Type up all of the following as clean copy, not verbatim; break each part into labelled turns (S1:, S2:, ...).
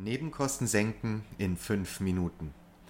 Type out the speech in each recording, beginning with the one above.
S1: Nebenkosten senken in 5 Minuten.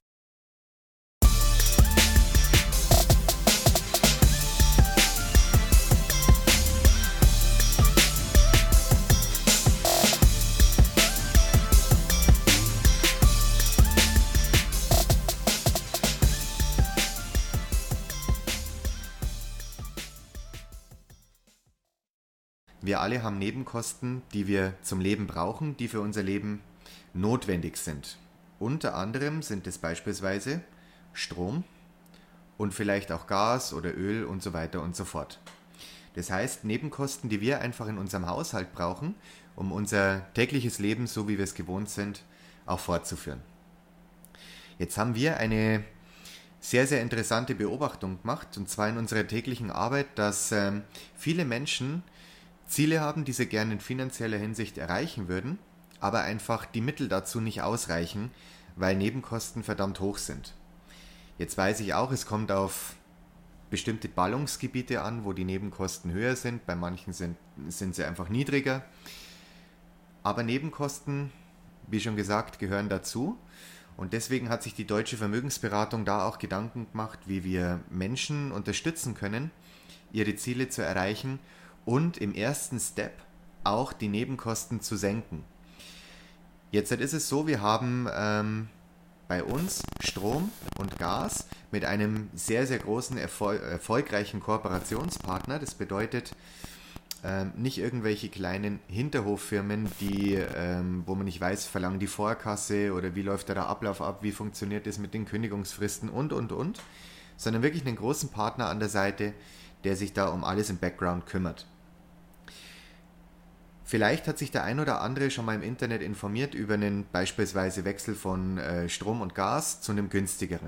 S1: Wir alle haben Nebenkosten, die wir zum Leben brauchen, die für unser Leben notwendig sind. Unter anderem sind es beispielsweise Strom und vielleicht auch Gas oder Öl und so weiter und so fort. Das heißt, Nebenkosten, die wir einfach in unserem Haushalt brauchen, um unser tägliches Leben, so wie wir es gewohnt sind, auch fortzuführen. Jetzt haben wir eine sehr, sehr interessante Beobachtung gemacht, und zwar in unserer täglichen Arbeit, dass viele Menschen Ziele haben, die sie gerne in finanzieller Hinsicht erreichen würden, aber einfach die Mittel dazu nicht ausreichen, weil Nebenkosten verdammt hoch sind. Jetzt weiß ich auch, es kommt auf bestimmte Ballungsgebiete an, wo die Nebenkosten höher sind, bei manchen sind sie einfach niedriger. Aber Nebenkosten, wie schon gesagt, gehören dazu, und deswegen hat sich die Deutsche Vermögensberatung da auch Gedanken gemacht, wie wir Menschen unterstützen können, ihre Ziele zu erreichen und im ersten Step auch die Nebenkosten zu senken. Jetzt ist es so, wir haben bei uns Strom und Gas mit einem sehr, sehr großen, erfolgreichen Kooperationspartner. Das bedeutet nicht irgendwelche kleinen Hinterhoffirmen, wo man nicht weiß, verlangen die Vorkasse oder wie läuft da der Ablauf ab, wie funktioniert das mit den Kündigungsfristen und, sondern wirklich einen großen Partner an der Seite, der sich da um alles im Background kümmert. Vielleicht hat sich der ein oder andere schon mal im Internet informiert über einen beispielsweise Wechsel von Strom und Gas zu einem günstigeren.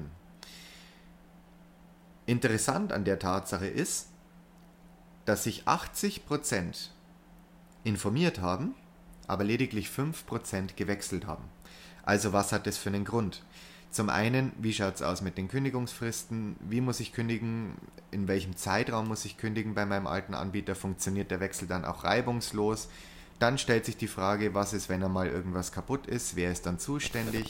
S1: Interessant an der Tatsache ist, dass sich 80% informiert haben, aber lediglich 5% gewechselt haben. Also was hat das für einen Grund? Zum einen, wie schaut es aus mit den Kündigungsfristen? Wie muss ich kündigen? In welchem Zeitraum muss ich kündigen bei meinem alten Anbieter? Funktioniert der Wechsel dann auch reibungslos? Dann stellt sich die Frage, was ist, wenn einmal irgendwas kaputt ist? Wer ist dann zuständig?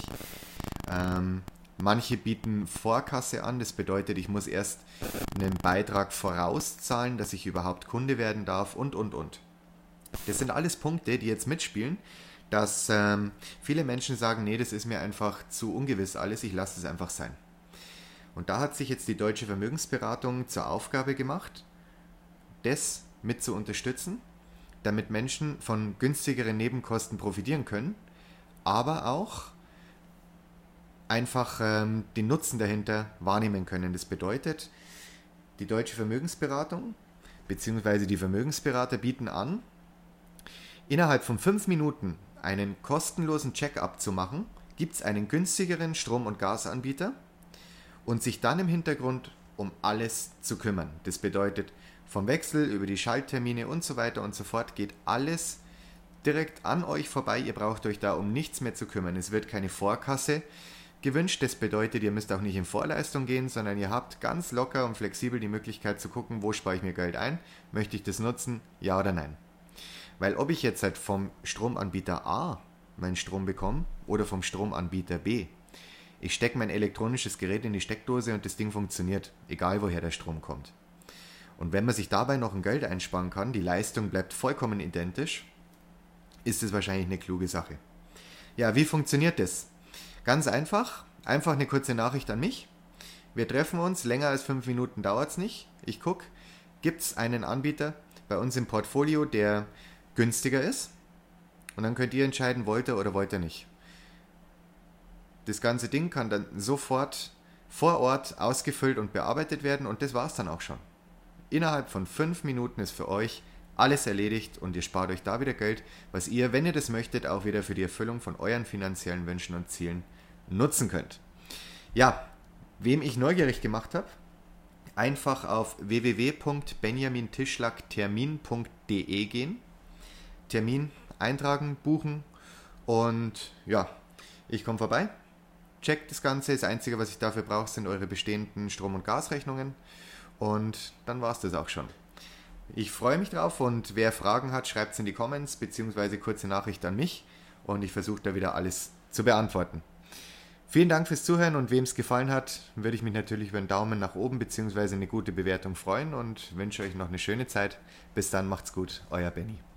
S1: Manche bieten Vorkasse an. Das bedeutet, ich muss erst einen Beitrag vorauszahlen, dass ich überhaupt Kunde werden darf und. Das sind alles Punkte, die jetzt mitspielen, dass viele Menschen sagen, nee, das ist mir einfach zu ungewiss alles, ich lasse es einfach sein. Und da hat sich jetzt die Deutsche Vermögensberatung zur Aufgabe gemacht, das mit zu unterstützen, damit Menschen von günstigeren Nebenkosten profitieren können, aber auch einfach den Nutzen dahinter wahrnehmen können. Das bedeutet, die Deutsche Vermögensberatung bzw. die Vermögensberater bieten an, innerhalb von 5 Minuten einen kostenlosen Check-up zu machen, gibt es einen günstigeren Strom- und Gasanbieter und sich dann im Hintergrund um alles zu kümmern. Das bedeutet, vom Wechsel über die Schalttermine und so weiter und so fort geht alles direkt an euch vorbei. Ihr braucht euch da um nichts mehr zu kümmern. Es wird keine Vorkasse gewünscht. Das bedeutet, ihr müsst auch nicht in Vorleistung gehen, sondern ihr habt ganz locker und flexibel die Möglichkeit zu gucken, wo spare ich mir Geld ein? Möchte ich das nutzen? Ja oder nein? Weil ob ich jetzt halt vom Stromanbieter A meinen Strom bekomme oder vom Stromanbieter B, ich stecke mein elektronisches Gerät in die Steckdose und das Ding funktioniert, egal woher der Strom kommt. Und wenn man sich dabei noch ein Geld einsparen kann, die Leistung bleibt vollkommen identisch, ist es wahrscheinlich eine kluge Sache. Ja, wie funktioniert das? Ganz einfach eine kurze Nachricht an mich. Wir treffen uns, länger als 5 Minuten dauert es nicht. Ich gucke, gibt es einen Anbieter bei uns im Portfolio, der günstiger ist? Und dann könnt ihr entscheiden, wollt ihr oder wollt ihr nicht. Das ganze Ding kann dann sofort vor Ort ausgefüllt und bearbeitet werden und das war es dann auch schon. Innerhalb von 5 Minuten ist für euch alles erledigt und ihr spart euch da wieder Geld, was ihr, wenn ihr das möchtet, auch wieder für die Erfüllung von euren finanziellen Wünschen und Zielen nutzen könnt. Ja, wem ich neugierig gemacht habe, einfach auf www.benjamintischlaktermin.de gehen, Termin eintragen, buchen und ja, ich komme vorbei, checkt das Ganze. Das Einzige, was ich dafür brauche, sind eure bestehenden Strom- und Gasrechnungen. Und dann war es das auch schon. Ich freue mich drauf und wer Fragen hat, schreibt es in die Comments bzw. kurze Nachricht an mich und ich versuche da wieder alles zu beantworten. Vielen Dank fürs Zuhören und wem es gefallen hat, würde ich mich natürlich über einen Daumen nach oben bzw. eine gute Bewertung freuen und wünsche euch noch eine schöne Zeit. Bis dann, macht's gut, euer Benny.